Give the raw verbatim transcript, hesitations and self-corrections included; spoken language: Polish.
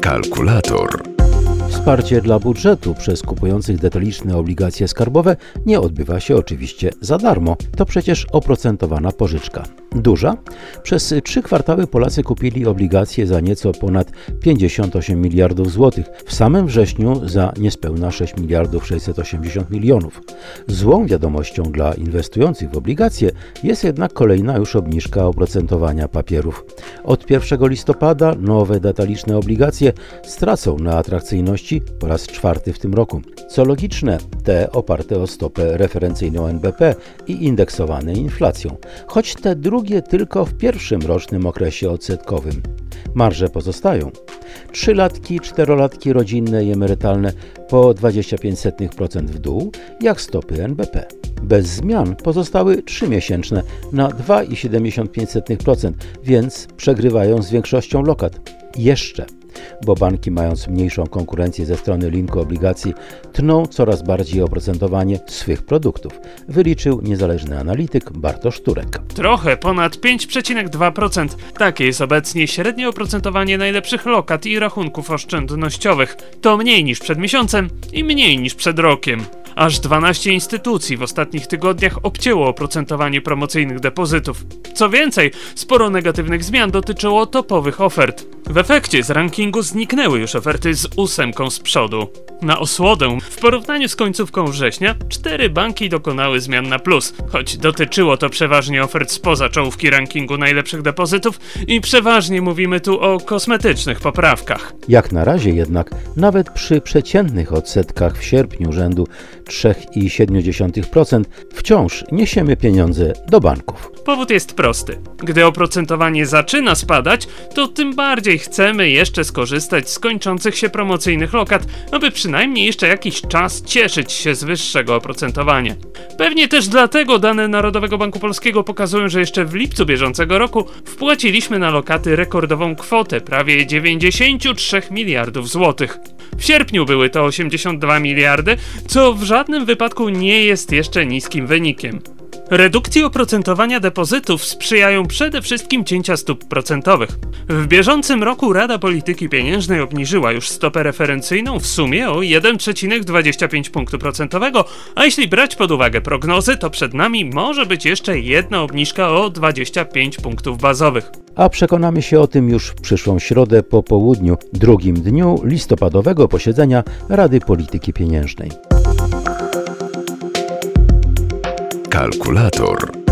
Kalkulator. Wsparcie dla budżetu przez kupujących detaliczne obligacje skarbowe nie odbywa się oczywiście za darmo. To przecież oprocentowana pożyczka. Duża? Przez trzy kwartały Polacy kupili obligacje za nieco ponad pięćdziesiąt osiem miliardów złotych. W samym wrześniu za niespełna sześć miliardów sześćset osiemdziesiąt milionów. Złą wiadomością dla inwestujących w obligacje jest jednak kolejna już obniżka oprocentowania papierów. Od pierwszego listopada nowe detaliczne obligacje stracą na atrakcyjności po raz czwarty w tym roku. Co logiczne, te oparte o stopę referencyjną N B P i indeksowane inflacją, choć te drugie tylko w pierwszym rocznym okresie odsetkowym. Marże pozostają. Trzylatki, czterolatki rodzinne i emerytalne po dwadzieścia pięć procent w dół, jak stopy N B P. Bez zmian pozostały trzymiesięczne na dwa przecinek siedemdziesiąt pięć procent, więc przegrywają z większością lokat. Jeszcze. Bo banki, mając mniejszą konkurencję ze strony rynku obligacji, tną coraz bardziej oprocentowanie swych produktów, wyliczył niezależny analityk Bartosz Turek. Trochę ponad pięć przecinek dwa procent. Takie jest obecnie średnie oprocentowanie najlepszych lokat i rachunków oszczędnościowych. To mniej niż przed miesiącem i mniej niż przed rokiem. Aż dwanaście instytucji w ostatnich tygodniach obcięło oprocentowanie promocyjnych depozytów. Co więcej, sporo negatywnych zmian dotyczyło topowych ofert. W efekcie z rankingu zniknęły już oferty z ósemką z przodu. Na osłodę, w porównaniu z końcówką września, cztery banki dokonały zmian na plus, choć dotyczyło to przeważnie ofert spoza czołówki rankingu najlepszych depozytów i przeważnie mówimy tu o kosmetycznych poprawkach. Jak na razie jednak, nawet przy przeciętnych odsetkach w sierpniu rzędu trzy przecinek siedem procent wciąż niesiemy pieniądze do banków. Powód jest prosty. Gdy oprocentowanie zaczyna spadać, to tym bardziej chcemy jeszcze skorzystać z kończących się promocyjnych lokat, aby przynajmniej jeszcze jakiś czas cieszyć się z wyższego oprocentowania. Pewnie też dlatego dane Narodowego Banku Polskiego pokazują, że jeszcze w lipcu bieżącego roku wpłaciliśmy na lokaty rekordową kwotę prawie dziewięćdziesiąt trzy miliardów złotych. W sierpniu były to osiemdziesiąt dwa miliardy, co w żadnym wypadku nie jest jeszcze niskim wynikiem. Redukcji oprocentowania depozytów sprzyjają przede wszystkim cięcia stóp procentowych. W bieżącym roku Rada Polityki Pieniężnej obniżyła już stopę referencyjną w sumie o jeden przecinek dwadzieścia pięć punktu procentowego, a jeśli brać pod uwagę prognozy, to przed nami może być jeszcze jedna obniżka o dwadzieścia pięć punktów bazowych. A przekonamy się o tym już w przyszłą środę po południu, drugim dniu listopadowego posiedzenia Rady Polityki Pieniężnej. Kalkulator.